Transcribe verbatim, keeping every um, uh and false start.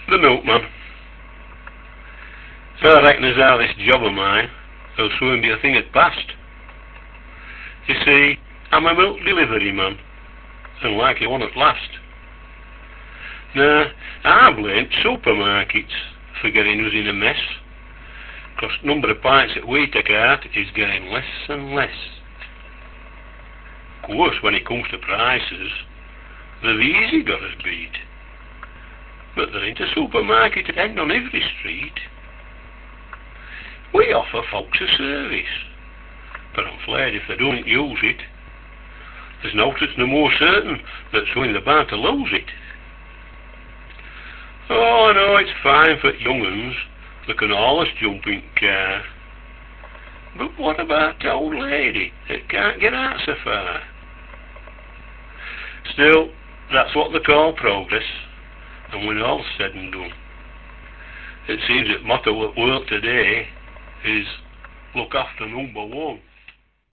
The milkman. So I reckon as how this job of mine will soon be a thing at past. You see, I'm a milk delivery man, and likely one at last. Now, I blame supermarkets for getting us in a mess, because the number of pints that we take out is getting less and less. Of course, when it comes to prices, they've easy got us beat. But there ain't a supermarket at end on every street. We offer folks a service, but I'm flared if they don't use it. There's no such no more certain that soon they're bound to lose it. Oh, I know it's fine for young uns that can always jump in car. But what about the old lady that can't get out so far? Still, that's what they call progress, and when all's said and done, it seems that motto at work today is look after number one.